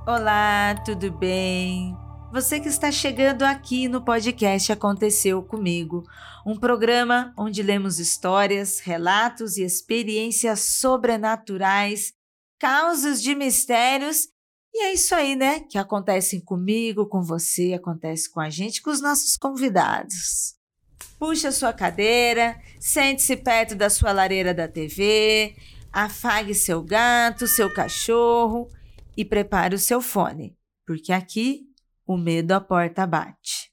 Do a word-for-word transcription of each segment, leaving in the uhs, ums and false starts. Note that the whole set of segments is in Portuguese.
Olá, tudo bem? Você que está chegando aqui no podcast Aconteceu Comigo, um programa onde lemos histórias, relatos e experiências sobrenaturais, causas de mistérios, e é isso aí, né? Que acontecem comigo, com você, acontece com a gente, com os nossos convidados. Puxa sua cadeira, sente-se perto da sua lareira da T V, afague seu gato, seu cachorro e prepare o seu fone, porque aqui o medo à porta bate.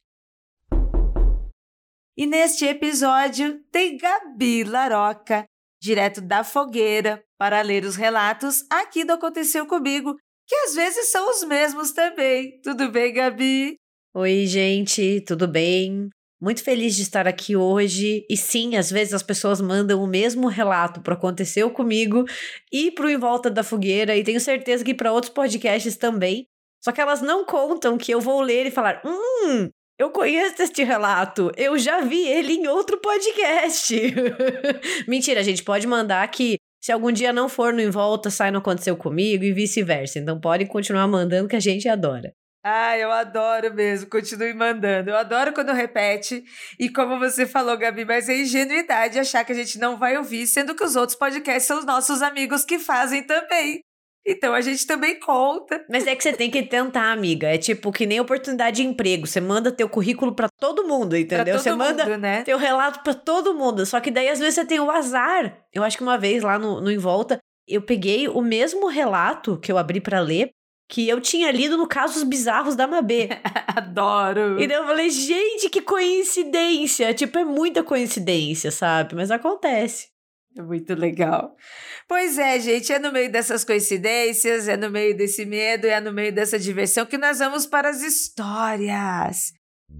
E neste episódio tem Gabi Laroca, direto da fogueira, para ler os relatos aqui do Aconteceu Comigo, que às vezes são os mesmos também. Tudo bem, Gabi? Oi, gente, tudo bem? Muito feliz de estar aqui hoje. E sim, às vezes as pessoas mandam o mesmo relato para Aconteceu Comigo e para o Em Volta da Fogueira, e tenho certeza que para outros podcasts também. Só que elas não contam que eu vou ler e falar: Hum, eu conheço este relato, eu já vi ele em outro podcast. Mentira, a gente pode mandar que se algum dia não for no Em Volta, sai no Aconteceu Comigo e vice-versa. Então podem continuar mandando que a gente adora. Ah, eu adoro mesmo, continue mandando. Eu adoro quando repete. E como você falou, Gabi, mas é ingenuidade achar que a gente não vai ouvir, sendo que os outros podcasts são os nossos amigos que fazem também. Então a gente também conta. Mas é que você tem que tentar, amiga. É tipo que nem oportunidade de emprego. Você manda teu currículo pra todo mundo, entendeu? Pra todo você manda mundo, né? teu relato pra todo mundo. Só que daí às vezes você tem o azar. Eu acho que uma vez lá no, no Em Volta, eu peguei o mesmo relato que eu abri pra ler, que eu tinha lido no Casos Bizarros da Mabê. Adoro! E daí eu falei, gente, que coincidência! Tipo, é muita coincidência, sabe? Mas acontece. É muito legal. Pois é, gente, é no meio dessas coincidências, é no meio desse medo, é no meio dessa diversão que nós vamos para as histórias.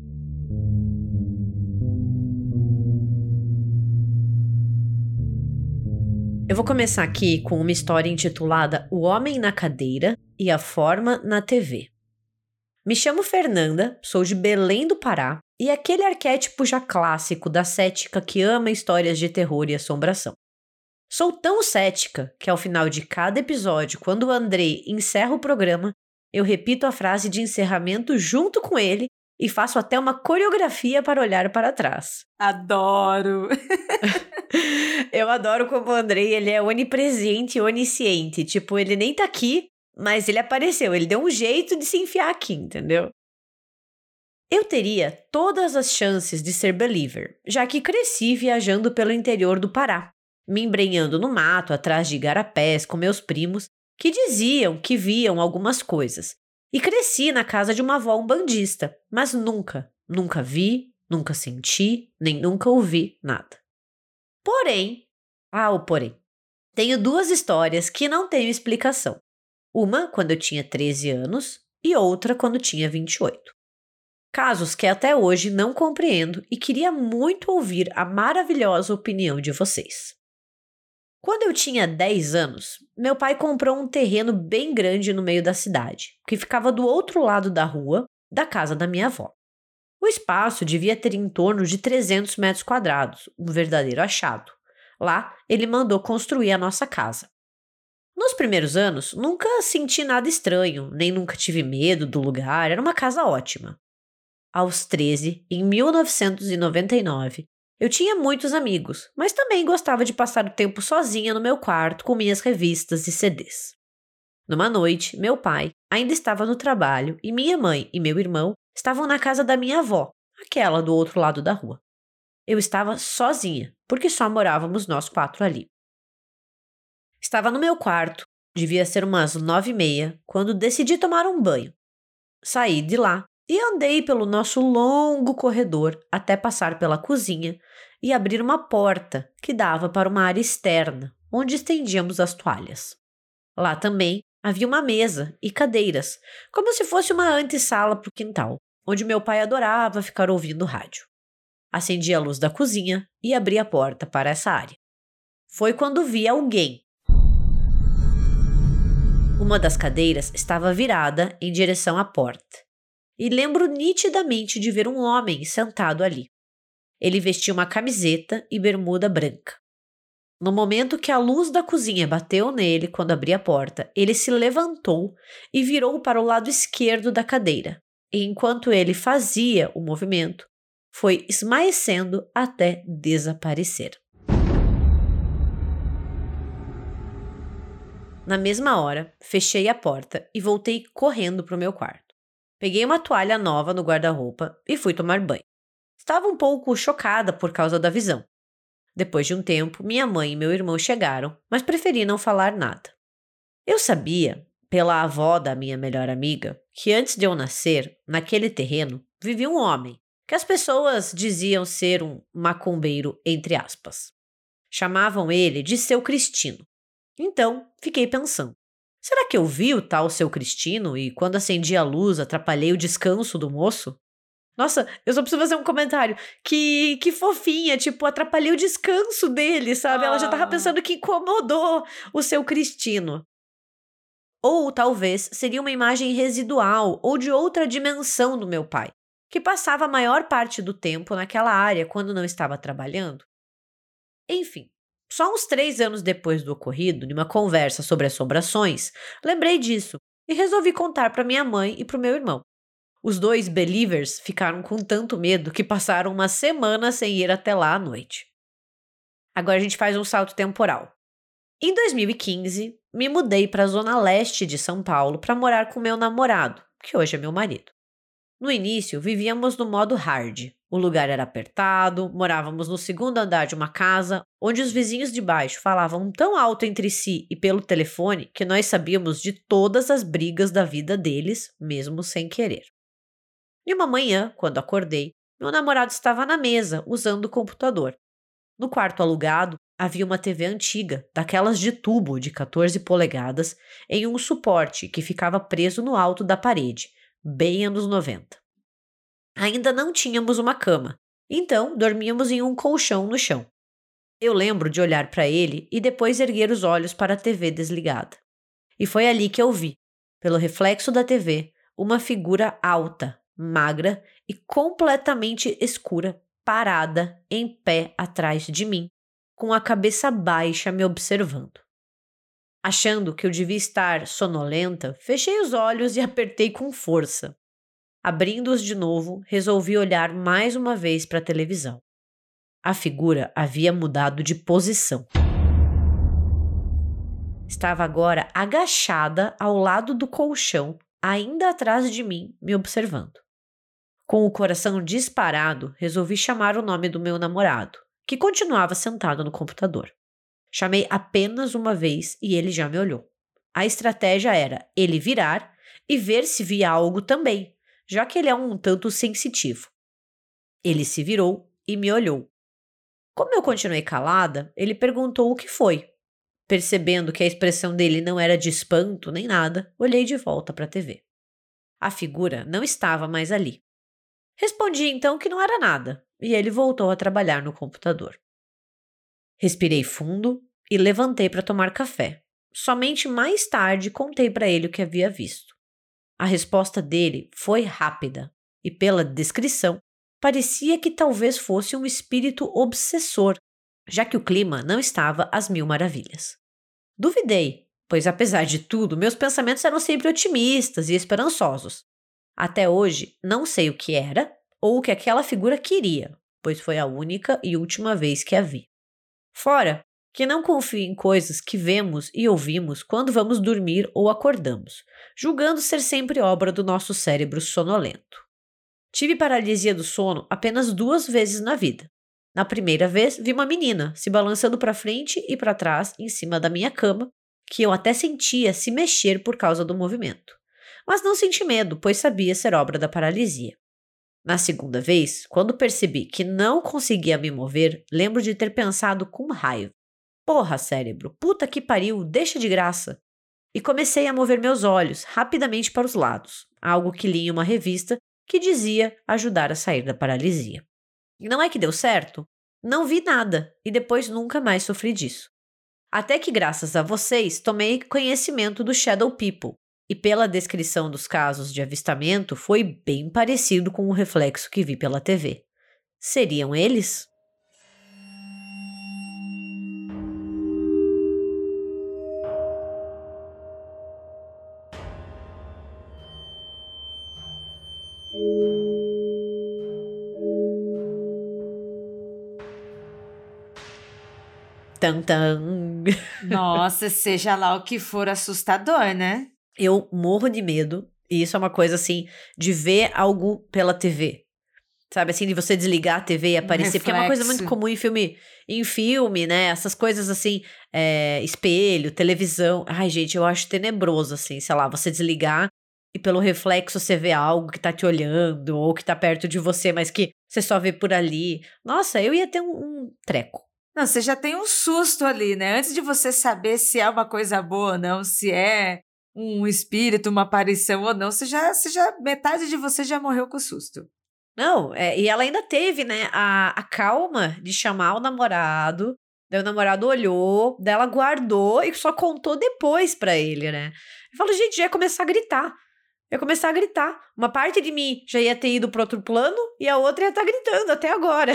Eu vou começar aqui com uma história intitulada O Homem na Cadeira e a Forma na T V. Me chamo Fernanda, sou de Belém do Pará e aquele arquétipo já clássico da cética que ama histórias de terror e assombração. Sou tão cética que ao final de cada episódio, quando o Andrei encerra o programa, eu repito a frase de encerramento junto com ele e faço até uma coreografia para olhar para trás. Adoro! Eu adoro como o Andrei, ele é onipresente e onisciente. Tipo, ele nem tá aqui, mas ele apareceu. Ele deu um jeito de se enfiar aqui, entendeu? Eu teria todas as chances de ser believer, já que cresci viajando pelo interior do Pará, me embrenhando no mato atrás de igarapés com meus primos, que diziam que viam algumas coisas. E cresci na casa de uma avó umbandista, mas nunca, nunca vi, nunca senti, nem nunca ouvi nada. Porém, ah, o porém, tenho duas histórias que não têm explicação. Uma quando eu tinha treze anos e outra quando tinha vinte e oito. Casos que até hoje não compreendo e queria muito ouvir a maravilhosa opinião de vocês. Quando eu tinha dez anos, meu pai comprou um terreno bem grande no meio da cidade, que ficava do outro lado da rua, da casa da minha avó. O espaço devia ter em torno de trezentos metros quadrados, um verdadeiro achado. Lá, ele mandou construir a nossa casa. Nos primeiros anos, nunca senti nada estranho, nem nunca tive medo do lugar, era uma casa ótima. Aos treze, em mil novecentos e noventa e nove, eu tinha muitos amigos, mas também gostava de passar o tempo sozinha no meu quarto com minhas revistas e C Ds. Numa noite, meu pai ainda estava no trabalho e minha mãe e meu irmão estavam na casa da minha avó, aquela do outro lado da rua. Eu estava sozinha, porque só morávamos nós quatro ali. Estava no meu quarto, devia ser umas nove e meia, quando decidi tomar um banho. Saí de lá e andei pelo nosso longo corredor até passar pela cozinha e abrir uma porta que dava para uma área externa, onde estendíamos as toalhas. Lá também havia uma mesa e cadeiras, como se fosse uma antessala para o quintal, onde meu pai adorava ficar ouvindo rádio. Acendi a luz da cozinha e abri a porta para essa área. Foi quando vi alguém. Uma das cadeiras estava virada em direção à porta, e lembro nitidamente de ver um homem sentado ali. Ele vestia uma camiseta e bermuda branca. No momento que a luz da cozinha bateu nele quando abri a porta, ele se levantou e virou para o lado esquerdo da cadeira. E enquanto ele fazia o movimento, foi esmaecendo até desaparecer. Na mesma hora, fechei a porta e voltei correndo para o meu quarto. Peguei uma toalha nova no guarda-roupa e fui tomar banho. Estava um pouco chocada por causa da visão. Depois de um tempo, minha mãe e meu irmão chegaram, mas preferi não falar nada. Eu sabia, pela avó da minha melhor amiga, que antes de eu nascer, naquele terreno, vivia um homem, que as pessoas diziam ser um macumbeiro, entre aspas. Chamavam ele de Seu Cristino. Então, fiquei pensando, será que eu vi o tal Seu Cristino e quando acendi a luz atrapalhei o descanso do moço? Nossa, eu só preciso fazer um comentário. Que, que fofinha, tipo, atrapalhei o descanso dele, sabe? Ela já tava pensando que incomodou o Seu Cristino. Ou talvez seria uma imagem residual ou de outra dimensão do meu pai, que passava a maior parte do tempo naquela área quando não estava trabalhando. Enfim, só uns três anos depois do ocorrido, numa conversa sobre assombrações, lembrei disso e resolvi contar para minha mãe e para o meu irmão. Os dois believers ficaram com tanto medo que passaram uma semana sem ir até lá à noite. Agora a gente faz um salto temporal. Em dois mil e quinze, me mudei para a zona leste de São Paulo para morar com meu namorado, que hoje é meu marido. No início, vivíamos no modo hard. O lugar era apertado, morávamos no segundo andar de uma casa, onde os vizinhos de baixo falavam tão alto entre si e pelo telefone que nós sabíamos de todas as brigas da vida deles, mesmo sem querer. E uma manhã, quando acordei, meu namorado estava na mesa, usando o computador. No quarto alugado, havia uma T V antiga, daquelas de tubo de quatorze polegadas, em um suporte que ficava preso no alto da parede, bem anos noventa. Ainda não tínhamos uma cama, então dormíamos em um colchão no chão. Eu lembro de olhar para ele e depois erguer os olhos para a T V desligada. E foi ali que eu vi, pelo reflexo da T V, uma figura alta, magra e completamente escura, parada, em pé atrás de mim, com a cabeça baixa me observando. Achando que eu devia estar sonolenta, fechei os olhos e apertei com força. Abrindo-os de novo, resolvi olhar mais uma vez para a televisão. A figura havia mudado de posição. Estava agora agachada ao lado do colchão, ainda atrás de mim, me observando. Com o coração disparado, resolvi chamar o nome do meu namorado, que continuava sentado no computador. Chamei apenas uma vez e ele já me olhou. A estratégia era ele virar e ver se via algo também, já que ele é um tanto sensitivo. Ele se virou e me olhou. Como eu continuei calada, ele perguntou o que foi. Percebendo que a expressão dele não era de espanto nem nada, olhei de volta para a T V. A figura não estava mais ali. Respondi então que não era nada, e ele voltou a trabalhar no computador. Respirei fundo e levantei para tomar café. Somente mais tarde contei para ele o que havia visto. A resposta dele foi rápida, e pela descrição, parecia que talvez fosse um espírito obsessor, já que o clima não estava às mil maravilhas. Duvidei, pois apesar de tudo, meus pensamentos eram sempre otimistas e esperançosos. Até hoje, não sei o que era ou o que aquela figura queria, pois foi a única e última vez que a vi. Fora que não confio em coisas que vemos e ouvimos quando vamos dormir ou acordamos, julgando ser sempre obra do nosso cérebro sonolento. Tive paralisia do sono apenas duas vezes na vida. Na primeira vez, vi uma menina se balançando para frente e para trás em cima da minha cama, que eu até sentia se mexer por causa do movimento. Mas não senti medo, pois sabia ser obra da paralisia. Na segunda vez, quando percebi que não conseguia me mover, lembro de ter pensado com raiva. Porra, cérebro, puta que pariu, deixa de graça. E comecei a mover meus olhos rapidamente para os lados, algo que li em uma revista que dizia ajudar a sair da paralisia. E não é que deu certo? Não vi nada e depois nunca mais sofri disso. Até que, graças a vocês, tomei conhecimento do Shadow People, e pela descrição dos casos de avistamento foi bem parecido com o reflexo que vi pela T V. Seriam eles? Tan, tan. Nossa, seja lá o que for assustador, né? Eu morro de medo. E isso é uma coisa, assim, de ver algo pela T V. Sabe, assim, de você desligar a T V e aparecer. Um porque é uma coisa muito comum em filme, em filme, né? Essas coisas, assim, é, espelho, televisão. Ai, gente, eu acho tenebroso, assim, sei lá, você desligar e pelo reflexo você vê algo que tá te olhando ou que tá perto de você, mas que você só vê por ali. Nossa, eu ia ter um, um treco. Não, você já tem um susto ali, né? Antes de você saber se é uma coisa boa ou não, se é um espírito, uma aparição ou não, você já, você já, metade de você já morreu com susto. Não, é, e ela ainda teve, né, a, a calma de chamar o namorado, daí o namorado olhou, daí ela guardou e só contou depois pra ele, né? Eu falo, gente, já ia começar a gritar. Eu ia começar a gritar. Uma parte de mim já ia ter ido pro outro plano e a outra ia estar gritando até agora.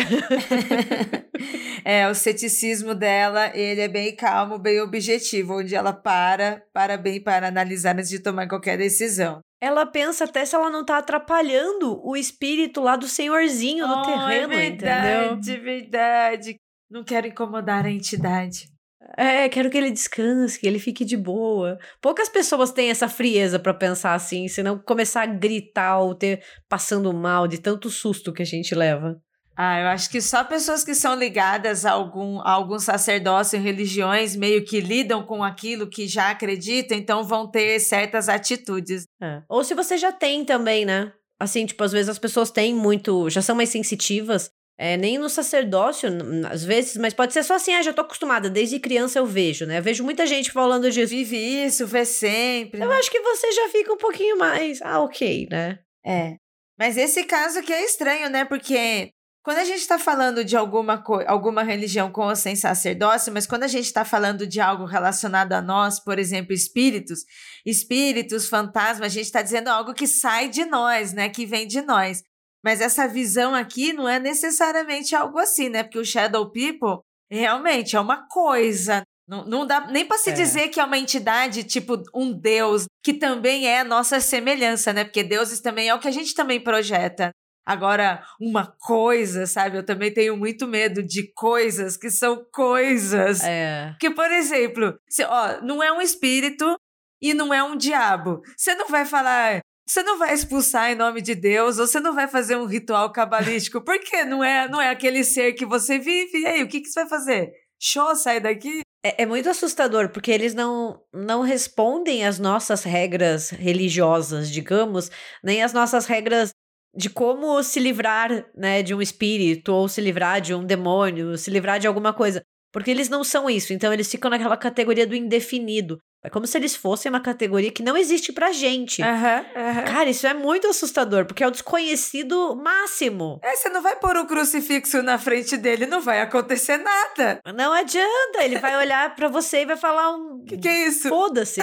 É, o ceticismo dela, ele é bem calmo, bem objetivo, onde ela para, para bem para analisar antes de tomar qualquer decisão. Ela pensa até se ela não tá atrapalhando o espírito lá do senhorzinho no oh, terreno, é verdade, entendeu? verdade. Não quero incomodar a entidade. É, quero que ele descanse, que ele fique de boa. Poucas pessoas têm essa frieza pra pensar assim, senão começar a gritar ou ter passando mal de tanto susto que a gente leva. Ah, eu acho que só pessoas que são ligadas a algum, a algum sacerdócio, religiões, meio que lidam com aquilo que já acreditam, então vão ter certas atitudes. É. Ou se você já tem também, né? Assim, tipo, às vezes as pessoas têm muito, já são mais sensitivas, é, nem no sacerdócio, às vezes, mas pode ser só assim, ah, já tô acostumada, desde criança eu vejo, né? Eu vejo muita gente falando disso. Vive isso, vê sempre. Eu né? acho que você já fica um pouquinho mais, ah, ok, né? É, mas esse caso aqui é estranho, né? Porque quando a gente está falando de alguma, alguma religião com ou sem sacerdócio, mas quando a gente está falando de algo relacionado a nós, por exemplo, espíritos, espíritos, fantasmas, a gente está dizendo algo que sai de nós, né? Que vem de nós. Mas essa visão aqui não é necessariamente algo assim, né? Porque o Shadow People realmente é uma coisa. Não, não dá nem para se é. dizer que é uma entidade, tipo um deus, que também é a nossa semelhança, né? Porque deuses também é o que a gente também projeta. Agora, uma coisa, sabe? Eu também tenho muito medo de coisas que são coisas. É. Que, por exemplo, se, ó, não é um espírito e não é um diabo. Você não vai falar... Você não vai expulsar em nome de Deus, ou você não vai fazer um ritual cabalístico, porque não é, não é aquele ser que você vive. E aí, o que, que você vai fazer? Show, sai daqui? É, é muito assustador, porque eles não, não respondem às nossas regras religiosas, digamos, nem às nossas regras de como se livrar, né, de um espírito, ou se livrar de um demônio, se livrar de alguma coisa. Porque eles não são isso, então eles ficam naquela categoria do indefinido. É como se eles fossem uma categoria que não existe pra gente. Uhum, uhum. Cara, isso é muito assustador, porque é o desconhecido máximo. É, você não vai pôr um crucifixo na frente dele, não vai acontecer nada. Não adianta, ele vai olhar pra você e vai falar um... Que que é isso? Foda-se.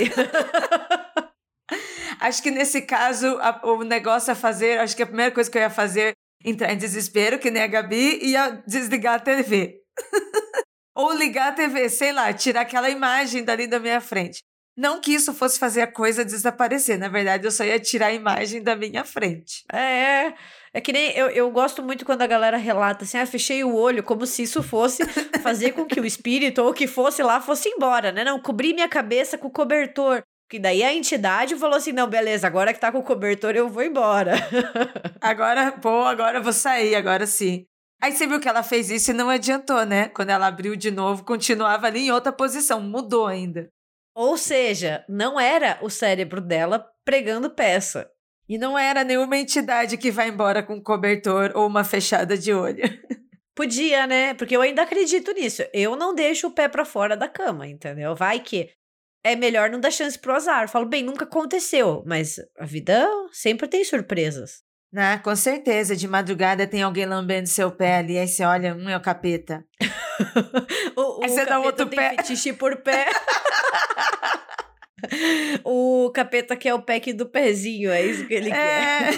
Acho que nesse caso, a, o negócio a fazer, acho que a primeira coisa que eu ia fazer, entrar em desespero, que nem a Gabi, ia desligar a T V. Ou ligar a T V, sei lá, tirar aquela imagem dali da minha frente. Não que isso fosse fazer a coisa desaparecer, na verdade eu só ia tirar a imagem da minha frente. É, é que nem, eu, eu gosto muito quando a galera relata assim, ah, fechei o olho, como se isso fosse fazer com que o espírito ou o que fosse lá fosse embora, né? Não, cobri minha cabeça com o cobertor. Que daí a entidade falou assim, não, beleza, agora que tá com o cobertor eu vou embora. Agora, pô, agora eu vou sair, agora sim. Aí você viu que ela fez isso e não adiantou, né? Quando ela abriu de novo, continuava ali em outra posição, mudou ainda. Ou seja, não era o cérebro dela pregando peça. E não era nenhuma entidade que vai embora com um cobertor ou uma fechada de olho. Podia, né? Porque eu ainda acredito nisso. Eu não deixo o pé pra fora da cama, entendeu? Vai que é melhor não dar chance pro azar. Eu falo, bem, nunca aconteceu, mas a vida sempre tem surpresas. Ah, com certeza, de madrugada tem alguém lambendo seu pé ali, aí você olha, um é o capeta. o aí o você dá outro tem pé. fetiche por pé. O capeta quer o pack do pezinho, é isso que ele é. quer.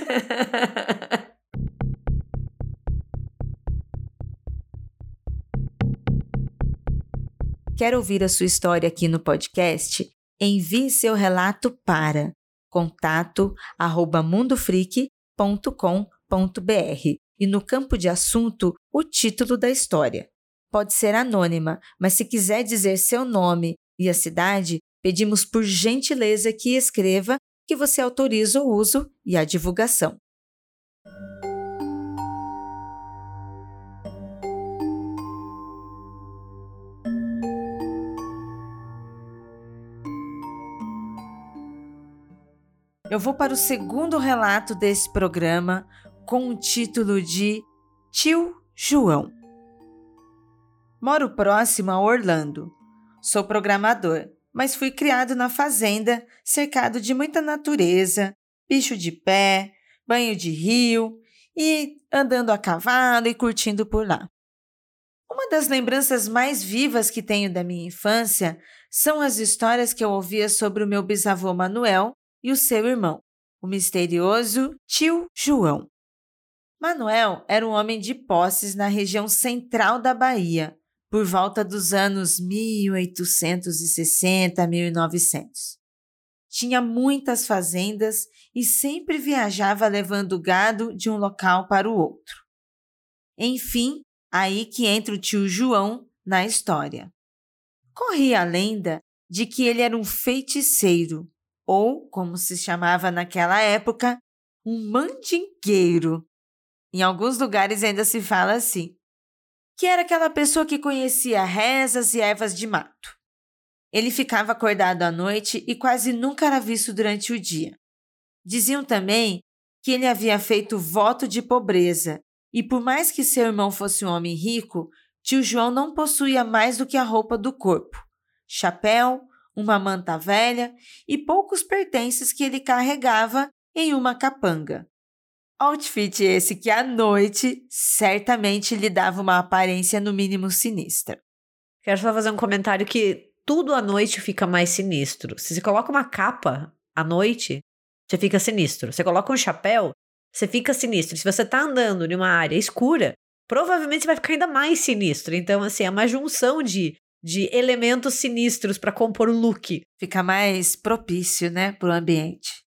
Quer ouvir a sua história aqui no podcast? Envie seu relato para contato arroba mundofreak ponto com ponto br e no campo de assunto, o título da história. pode ser anônima, mas se quiser dizer seu nome e a cidade, pedimos por gentileza que escreva que você autoriza o uso e a divulgação. Eu vou para o segundo relato desse programa com o título de Tio João. Moro próximo a Orlando. Sou programador, mas fui criado na fazenda, cercado de muita natureza, bicho de pé, banho de rio e andando a cavalo e curtindo por lá. Uma das lembranças mais vivas que tenho da minha infância são as histórias que eu ouvia sobre o meu bisavô Manuel e o seu irmão, o misterioso Tio João. Manuel era um homem de posses na região central da Bahia, por volta dos anos mil oitocentos e sessenta a mil e novecentos. Tinha muitas fazendas e sempre viajava levando gado de um local para o outro. Enfim, aí que entra o Tio João na história. Corria a lenda de que ele era um feiticeiro, ou, como se chamava naquela época, um mandingueiro. Em alguns lugares ainda se fala assim, que era aquela pessoa que conhecia rezas e ervas de mato. Ele ficava acordado à noite e quase nunca era visto durante o dia. Diziam também que ele havia feito voto de pobreza, e por mais que seu irmão fosse um homem rico, Tio João não possuía mais do que a roupa do corpo, chapéu, uma manta velha e poucos pertences que ele carregava em uma capanga. Outfit esse que à noite certamente lhe dava uma aparência no mínimo sinistra. Quero só fazer um comentário que tudo à noite fica mais sinistro. Se você coloca uma capa à noite, você fica sinistro. Você coloca um chapéu, você fica sinistro. Se você tá andando em uma área escura, provavelmente você vai ficar ainda mais sinistro. Então, assim, é uma junção de, de elementos sinistros para compor o look. Fica mais propício, né, pro ambiente.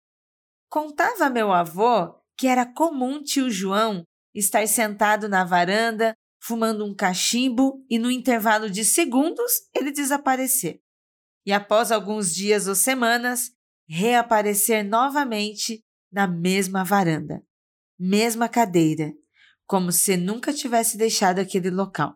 Contava meu avô que era comum Tio João estar sentado na varanda, fumando um cachimbo e no intervalo de segundos ele desaparecer. E após alguns dias ou semanas, reaparecer novamente na mesma varanda, mesma cadeira, como se nunca tivesse deixado aquele local.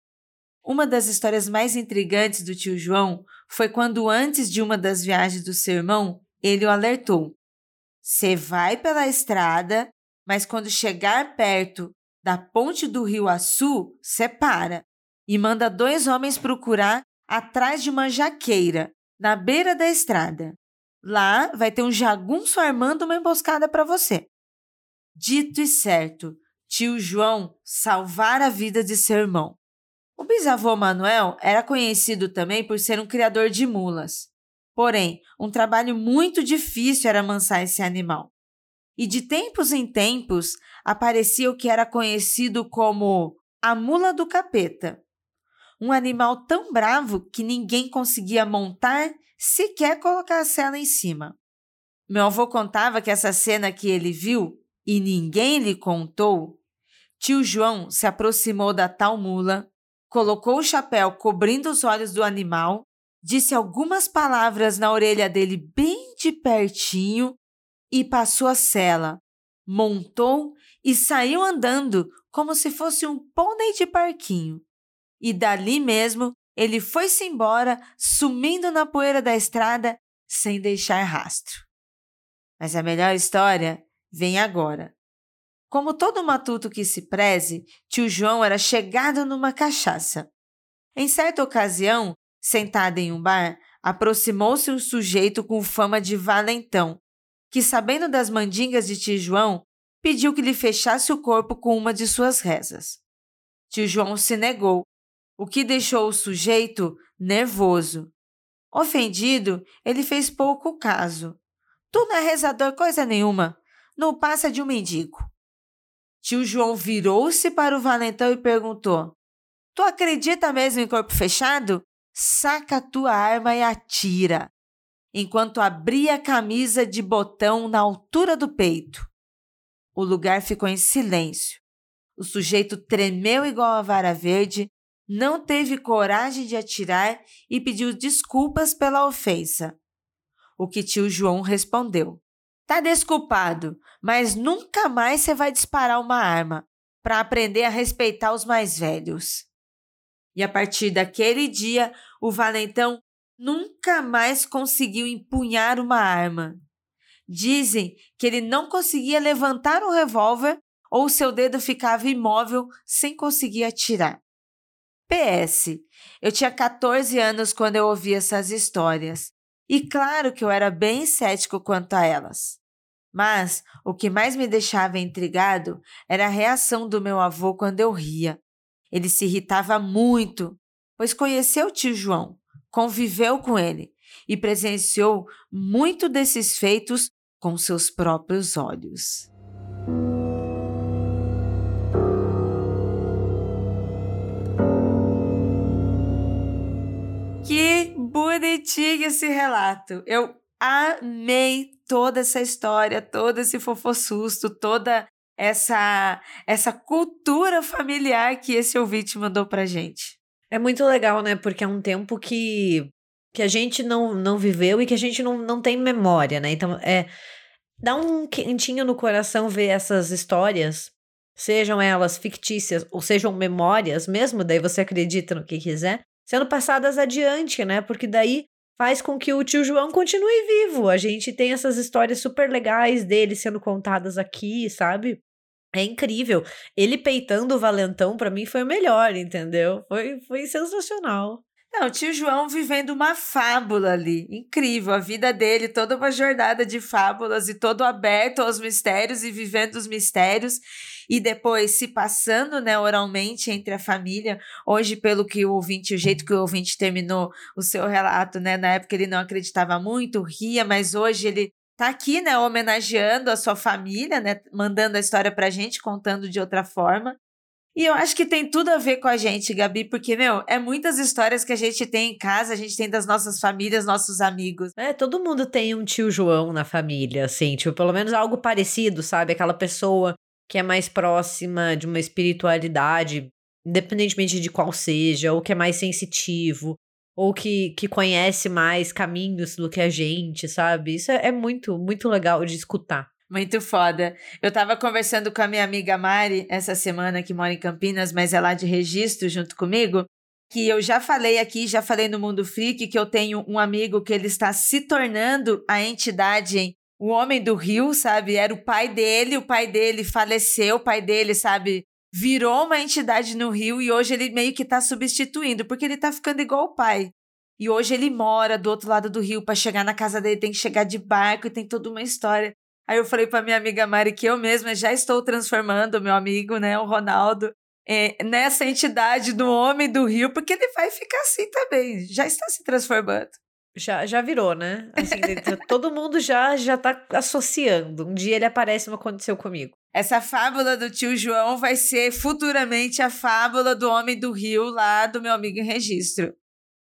Uma das histórias mais intrigantes do Tio João foi quando, antes de uma das viagens do seu irmão, ele o alertou. Você vai pela estrada, mas quando chegar perto da ponte do Rio Açu, você para e manda dois homens procurar atrás de uma jaqueira, na beira da estrada. Lá vai ter um jagunço armando uma emboscada para você. Dito e certo, Tio João salvara a vida de seu irmão. O bisavô Manuel era conhecido também por ser um criador de mulas. Porém, um trabalho muito difícil era amansar esse animal. E de tempos em tempos, aparecia o que era conhecido como a mula do capeta. Um animal tão bravo que ninguém conseguia montar, sequer colocar a sela em cima. Meu avô contava que essa cena que ele viu, e ninguém lhe contou, Tio João se aproximou da tal mula, colocou o chapéu cobrindo os olhos do animal, disse algumas palavras na orelha dele bem de pertinho e passou a sela, montou e saiu andando como se fosse um pônei de parquinho. E dali mesmo ele foi-se embora, sumindo na poeira da estrada sem deixar rastro. Mas a melhor história vem agora. Como todo matuto que se preze, Tio João era chegado numa cachaça. Em certa ocasião, sentado em um bar, aproximou-se um sujeito com fama de valentão, que, sabendo das mandingas de Tio João, pediu que lhe fechasse o corpo com uma de suas rezas. Tio João se negou, o que deixou o sujeito nervoso. Ofendido, ele fez pouco caso. Tu não é rezador coisa nenhuma, não passa de um mendigo. Tio João virou-se para o valentão e perguntou: Tu acredita mesmo em corpo fechado? Saca a tua arma e atira, enquanto abria a camisa de botão na altura do peito. O lugar ficou em silêncio. O sujeito tremeu igual a vara verde, não teve coragem de atirar e pediu desculpas pela ofensa. O que tio João respondeu: tá desculpado, mas nunca mais você vai disparar uma arma, para aprender a respeitar os mais velhos. E a partir daquele dia, o valentão nunca mais conseguiu empunhar uma arma. Dizem que ele não conseguia levantar um revólver ou seu dedo ficava imóvel sem conseguir atirar. P S. Eu tinha quatorze anos quando eu ouvi essas histórias. E claro que eu era bem cético quanto a elas. Mas o que mais me deixava intrigado era a reação do meu avô quando eu ria. Ele se irritava muito, pois conheceu o tio João, conviveu com ele e presenciou muito desses feitos com seus próprios olhos. Que bonitinho esse relato! Eu amei toda essa história, todo esse fofossusto, toda essa, essa cultura familiar que esse ouvinte mandou pra gente. É muito legal, né? Porque é um tempo que, que a gente não, não viveu e que a gente não, não tem memória, né? Então, é, dá um quentinho no coração ver essas histórias, sejam elas fictícias ou sejam memórias mesmo, daí você acredita no que quiser, sendo passadas adiante, né? Porque daí faz com que o tio João continue vivo. A gente tem essas histórias super legais dele sendo contadas aqui, sabe? É incrível. Ele peitando o valentão, pra mim, foi o melhor, entendeu? Foi, foi sensacional. Não, o tio João vivendo uma fábula ali. Incrível. A vida dele, toda uma jornada de fábulas e todo aberto aos mistérios e vivendo os mistérios. E depois se passando, né, oralmente entre a família. Hoje, pelo que o ouvinte, o jeito que o ouvinte terminou o seu relato, né, na época ele não acreditava muito, ria, mas hoje ele tá aqui, né, homenageando a sua família, né, mandando a história pra gente, contando de outra forma. E eu acho que tem tudo a ver com a gente, Gabi, porque, meu, é muitas histórias que a gente tem em casa, a gente tem das nossas famílias, nossos amigos. É, todo mundo tem um tio João na família, assim, tipo, pelo menos algo parecido, sabe? Aquela pessoa que é mais próxima de uma espiritualidade, independentemente de qual seja, ou que é mais sensitivo, ou que, que conhece mais caminhos do que a gente, sabe? Isso é, é muito, muito legal de escutar. Muito foda. Eu tava conversando com a minha amiga Mari essa semana, que mora em Campinas, mas é lá de Registro junto comigo, que eu já falei aqui, já falei no Mundo Freak, que eu tenho um amigo que ele está se tornando a entidade, o Homem do Rio, sabe? Era o pai dele, o pai dele faleceu, o pai dele, sabe? Virou uma entidade no Rio e hoje ele meio que tá substituindo, porque ele tá ficando igual o pai. E hoje ele mora do outro lado do rio, para chegar na casa dele tem que chegar de barco e tem toda uma história. Aí eu falei pra minha amiga Mari que eu mesma já estou transformando o meu amigo, né, o Ronaldo, é, nessa entidade do Homem do Rio, porque ele vai ficar assim também, já está se transformando. Já, já virou, né? Assim, todo mundo já, já tá associando. Um dia ele aparece, não aconteceu comigo. Essa fábula do tio João vai ser futuramente a fábula do Homem do Rio lá do meu amigo em Registro.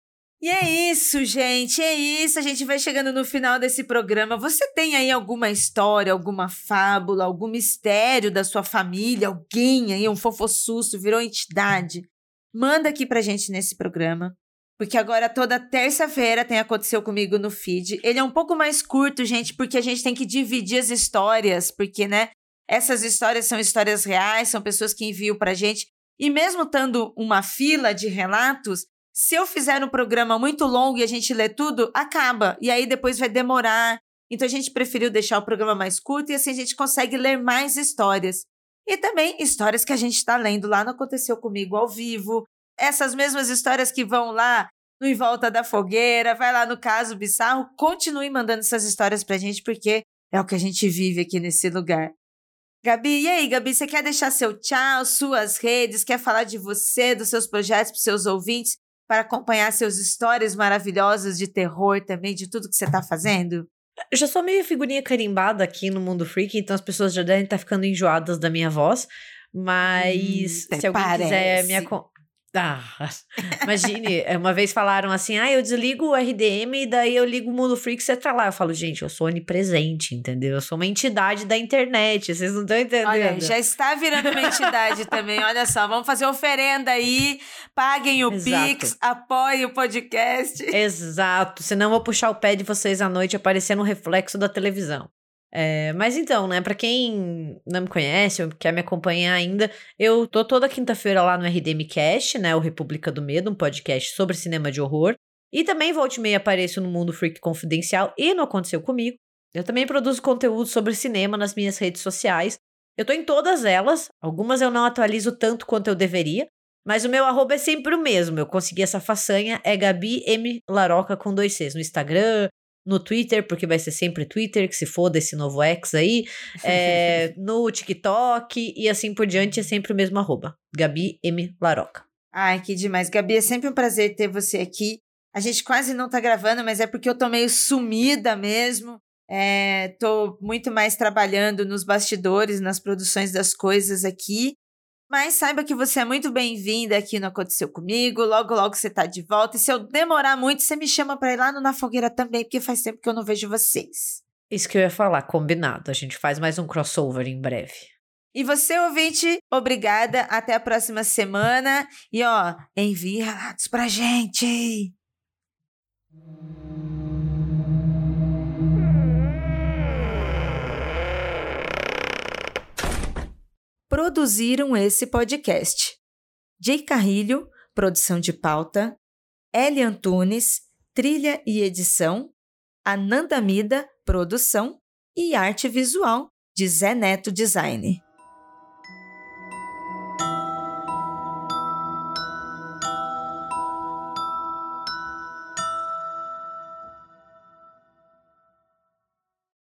E é isso, gente, é isso, a gente vai chegando no final desse programa. Você tem aí alguma história, alguma fábula, algum mistério da sua família, alguém aí, um fofossusto, virou entidade? Manda aqui pra gente nesse programa, porque agora toda terça-feira tem Aconteceu Comigo no feed. Ele é um pouco mais curto, gente, porque a gente tem que dividir as histórias, porque, né, essas histórias são histórias reais, são pessoas que enviam pra gente, e mesmo estando uma fila de relatos, se eu fizer um programa muito longo e a gente lê tudo, acaba. E aí depois vai demorar. Então a gente preferiu deixar o programa mais curto e assim a gente consegue ler mais histórias. E também histórias que a gente está lendo lá no Aconteceu Comigo ao vivo. Essas mesmas histórias que vão lá no Em Volta da Fogueira, vai lá no Caso Bizarro. Continue mandando essas histórias pra gente, porque é o que a gente vive aqui nesse lugar. Gabi, e aí, Gabi, você quer deixar seu tchau, suas redes, quer falar de você, dos seus projetos para seus ouvintes? Para acompanhar seus histórias maravilhosas de terror também, de tudo que você tá fazendo? Eu já sou meio figurinha carimbada aqui no Mundo Freak, então as pessoas já devem estar ficando enjoadas da minha voz, mas hum, se alguém parece. quiser me acompanhar... Ah, imagine, uma vez falaram assim, ah, eu desligo o R D M e daí eu ligo o Mundo Freak, você tá lá. Eu falo, gente, eu sou onipresente, entendeu? Eu sou uma entidade da internet, vocês não estão entendendo. Olha, já está virando uma entidade também, olha só, vamos fazer oferenda aí, paguem o Exato. Pix, apoiem o podcast. Exato, senão eu vou puxar o pé de vocês à noite aparecendo um reflexo da televisão. É, mas então, né, pra quem não me conhece ou quer me acompanhar ainda, eu tô toda quinta-feira lá no R D M Cast, né, o República do Medo, um podcast sobre cinema de horror, e também volta e meia apareço no Mundo Freak Confidencial e no Aconteceu Comigo. Eu também produzo conteúdo sobre cinema nas minhas redes sociais, eu tô em todas elas, algumas eu não atualizo tanto quanto eu deveria, mas o meu arroba é sempre o mesmo, eu consegui essa façanha, é Gabi M. Laroca com dois Cs, no Instagram, no Twitter, porque vai ser sempre Twitter, que se foda esse novo X aí, é, no TikTok e assim por diante, é sempre o mesmo arroba, Gabi M. Laroca. Ai, que demais. Gabi, é sempre um prazer ter você aqui. A gente quase não tá gravando, mas é porque eu tô meio sumida mesmo. É, tô muito mais trabalhando nos bastidores, nas produções das coisas aqui. Mas saiba que você é muito bem-vinda aqui no Aconteceu Comigo, logo logo você tá de volta, e se eu demorar muito, você me chama pra ir lá no Na Fogueira também, porque faz tempo que eu não vejo vocês. Isso que eu ia falar, combinado, a gente faz mais um crossover em breve. E você, ouvinte, obrigada, até a próxima semana, e ó, envie relatos pra gente! Produziram esse podcast: Jay Carrilho, produção de pauta, Eli Antunes, trilha e edição, Ananda Mida, produção e arte visual de Zé Neto Design.